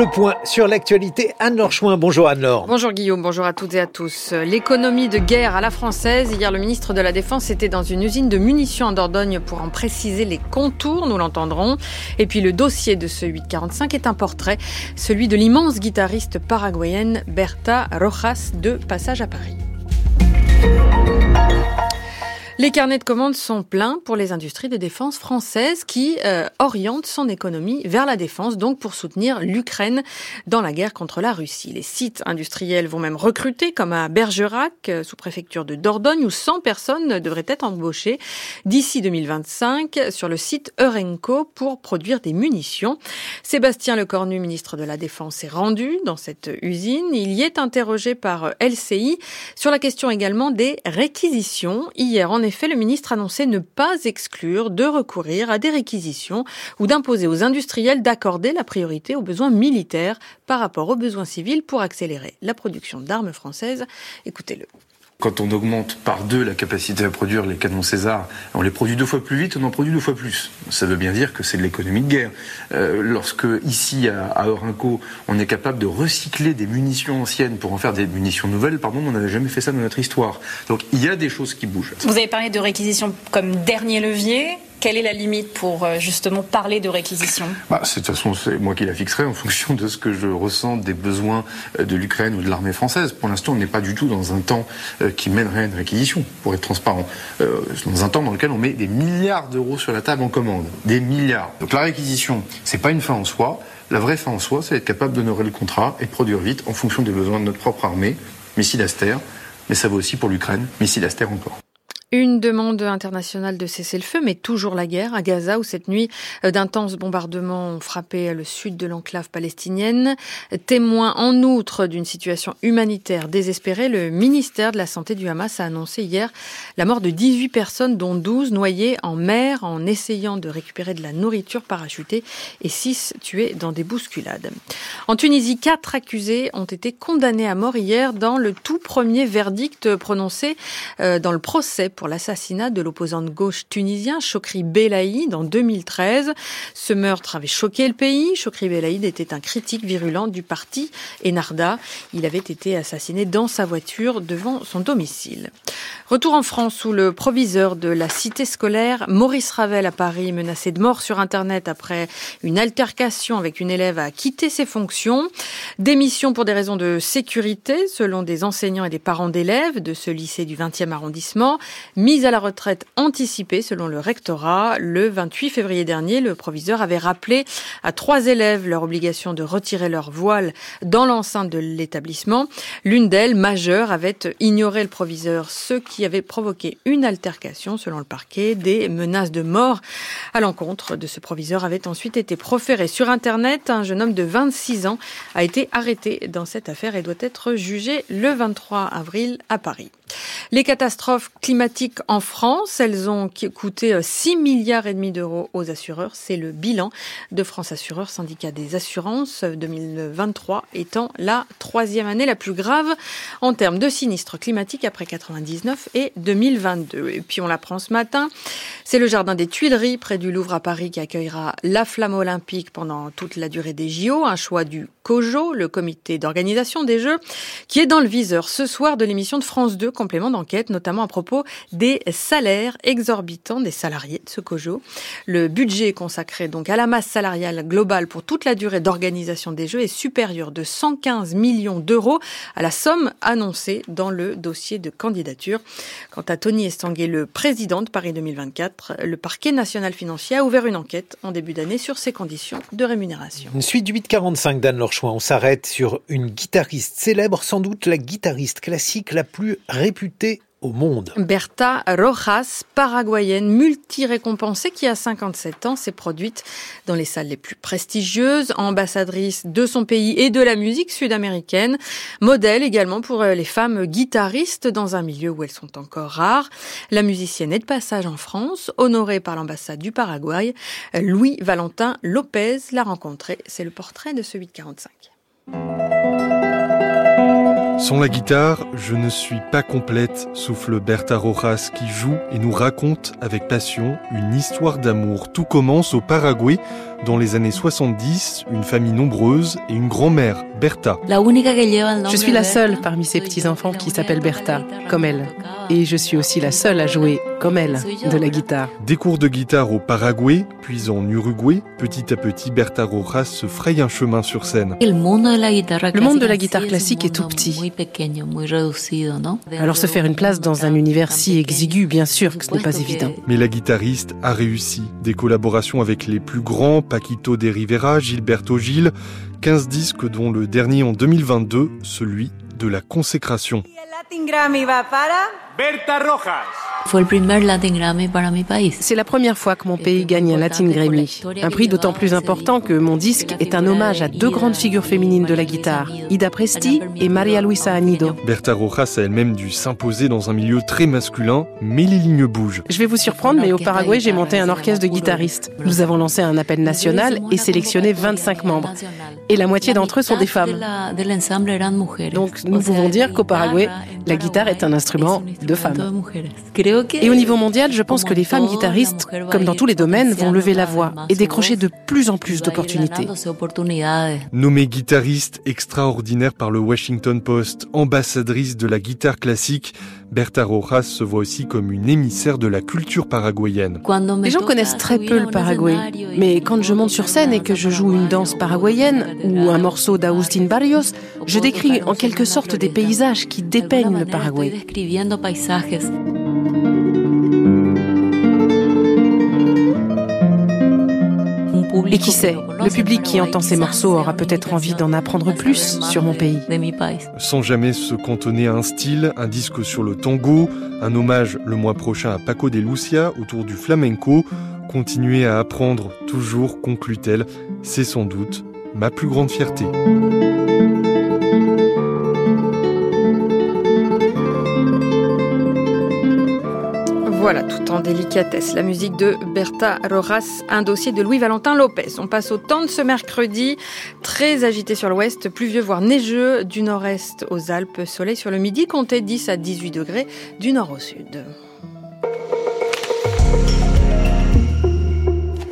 Le point sur l'actualité, Anne-Laure Chouin. Bonjour Anne-Laure. Bonjour Guillaume, bonjour à toutes et à tous. L'économie de guerre à la française. Hier, le ministre de la Défense était dans une usine de munitions en Dordogne pour en préciser les contours, nous l'entendrons. Et puis le dossier de ce 845 est un portrait, celui de l'immense guitariste paraguayenne Berta Rojas, de passage à Paris. Les carnets de commandes sont pleins pour les industries de défense françaises qui orientent son économie vers la défense, donc pour soutenir l'Ukraine dans la guerre contre la Russie. Les sites industriels vont même recruter, comme à Bergerac, sous-préfecture de Dordogne, où 100 personnes devraient être embauchées d'ici 2025 sur le site Eurenco pour produire des munitions. Sébastien Lecornu, ministre de la Défense, est rendu dans cette usine. Il y est interrogé par LCI sur la question également des réquisitions. Hier, en effet, le ministre annonçait ne pas exclure de recourir à des réquisitions ou d'imposer aux industriels d'accorder la priorité aux besoins militaires par rapport aux besoins civils pour accélérer la production d'armes françaises. Écoutez-le. Quand on augmente par 2 la capacité à produire les canons César, on les produit 2 fois plus vite, on en produit 2 fois plus. Ça veut bien dire que c'est de l'économie de guerre. Lorsque, ici, à Eurenco, on est capable de recycler des munitions anciennes pour en faire des munitions nouvelles, on n'avait jamais fait ça dans notre histoire. Donc il y a des choses qui bougent. Vous avez parlé de réquisition comme dernier levier. Quelle est la limite pour justement parler de réquisition ? De toute façon, c'est moi qui la fixerai en fonction de ce que je ressens des besoins de l'Ukraine ou de l'armée française. Pour l'instant, on n'est pas du tout dans un temps qui mènerait à une réquisition, pour être transparent. Dans un temps dans lequel on met des milliards d'euros sur la table en commande. Des milliards. Donc la réquisition, c'est pas une fin en soi. La vraie fin en soi, c'est être capable d'honorer le contrat et de produire vite en fonction des besoins de notre propre armée, missiles Aster, mais ça vaut aussi pour l'Ukraine, missiles Aster encore. Une demande internationale de cessez-le-feu, mais toujours la guerre à Gaza, où cette nuit d'intenses bombardements ont frappé le sud de l'enclave palestinienne. Témoin en outre d'une situation humanitaire désespérée, le ministère de la Santé du Hamas a annoncé hier la mort de 18 personnes, dont 12 noyées en mer en essayant de récupérer de la nourriture parachutée et 6 tués dans des bousculades. En Tunisie, 4 accusés ont été condamnés à mort hier dans le tout premier verdict prononcé dans le procès pour l'assassinat de l'opposant de gauche tunisien Chokri Belaïd en 2013. Ce meurtre avait choqué le pays. Chokri Belaïd était un critique virulent du parti Ennahda. Il avait été assassiné dans sa voiture devant son domicile. Retour en France où le proviseur de la cité scolaire Maurice Ravel à Paris, menacé de mort sur Internet après une altercation avec une élève, a quitté ses fonctions. Démission pour des raisons de sécurité, selon des enseignants et des parents d'élèves de ce lycée du 20e arrondissement. Mise à la retraite anticipée selon le rectorat. Le 28 février dernier, le proviseur avait rappelé à 3 élèves leur obligation de retirer leur voile dans l'enceinte de l'établissement. L'une d'elles, majeure, avait ignoré le proviseur, ce qui avait provoqué une altercation selon le parquet. Des menaces de mort à l'encontre de ce proviseur avaient ensuite été proférées sur Internet. Un jeune homme de 26 ans a été arrêté dans cette affaire et doit être jugé le 23 avril à Paris. Les catastrophes climatiques en France, elles ont coûté 6,5 milliards d'euros aux assureurs. C'est le bilan de France Assureurs, syndicat des assurances, 2023 étant la 3e année la plus grave en termes de sinistres climatiques après 99 et 2022. Et puis on l'apprend ce matin, c'est le jardin des Tuileries près du Louvre à Paris qui accueillera la flamme olympique pendant toute la durée des JO. Un choix du COJO, le comité d'organisation des Jeux, qui est dans le viseur ce soir de l'émission de France 2, complément d'enquête, notamment à propos des salaires exorbitants des salariés de ce COJO. Le budget consacré donc à la masse salariale globale pour toute la durée d'organisation des Jeux est supérieur de 115 millions d'euros à la somme annoncée dans le dossier de candidature. Quant à Tony Estanguet, le président de Paris 2024, le parquet national financier a ouvert une enquête en début d'année sur ses conditions de rémunération. Une suite du 845 d'Anne-Laure Chouin. On s'arrête sur une guitariste célèbre, sans doute la guitariste classique la plus réputée au monde. Berta Rojas, paraguayenne, multi-récompensée, qui a 57 ans, s'est produite dans les salles les plus prestigieuses, ambassadrice de son pays et de la musique sud-américaine, modèle également pour les femmes guitaristes dans un milieu où elles sont encore rares. La musicienne est de passage en France, honorée par l'ambassade du Paraguay. Louis Valentin Lopez l'a rencontrée. C'est le portrait de ce 845. Sans la guitare, je ne suis pas complète, souffle Berta Rojas qui joue et nous raconte avec passion une histoire d'amour. Tout commence au Paraguay Dans les années 70, une famille nombreuse et une grand-mère, Berta. Je suis la seule parmi ces petits-enfants qui s'appellent Berta, comme elle. Et je suis aussi la seule à jouer, comme elle, de la guitare. Des cours de guitare au Paraguay, puis en Uruguay. Petit à petit, Berta Rojas se fraye un chemin sur scène. Le monde de la guitare classique est tout petit. Alors se faire une place dans un univers si exigu, bien sûr que ce n'est pas évident. Mais la guitariste a réussi. Des collaborations avec les plus grands, Paquito de Rivera, Gilberto Gil, 15 disques dont le dernier en 2022, celui de la consécration. Berta Rojas. C'est la première fois que mon pays gagne un Latin Grammy. Un prix d'autant plus important que mon disque est un hommage à deux grandes figures féminines de la guitare, Ida Presti et Maria Luisa Anido. Berta Rojas a elle-même dû s'imposer dans un milieu très masculin, mais les lignes bougent. Je vais vous surprendre, mais au Paraguay, j'ai monté un orchestre de guitaristes. Nous avons lancé un appel national et sélectionné 25 membres. Et la moitié d'entre eux sont des femmes. Donc nous pouvons dire qu'au Paraguay, la guitare est un instrument de femmes. Et au niveau mondial, je pense que les femmes guitaristes, comme dans tous les domaines, vont lever la voix et décrocher de plus en plus d'opportunités. Nommée guitariste extraordinaire par le Washington Post, ambassadrice de la guitare classique, Berta Rojas se voit aussi comme une émissaire de la culture paraguayenne. Les gens connaissent très peu le Paraguay, mais quand je monte sur scène et que je joue une danse paraguayenne ou un morceau d'Agustín Barrios, je décris en quelque sorte des paysages qui dépeignent le Paraguay. Et qui sait, le public qui entend ces morceaux aura peut-être envie d'en apprendre plus sur mon pays. Sans jamais se cantonner à un style, un disque sur le tango, un hommage le mois prochain à Paco de Lucia autour du flamenco, continuer à apprendre toujours, conclut-elle, c'est sans doute ma plus grande fierté. Voilà, tout en délicatesse. La musique de Berta Rojas, un dossier de Louis-Valentin Lopez. On passe au temps de ce mercredi, très agité sur l'ouest, pluvieux voire neigeux, du nord-est aux Alpes, soleil sur le midi, comptez 10 à 18 degrés du nord au sud.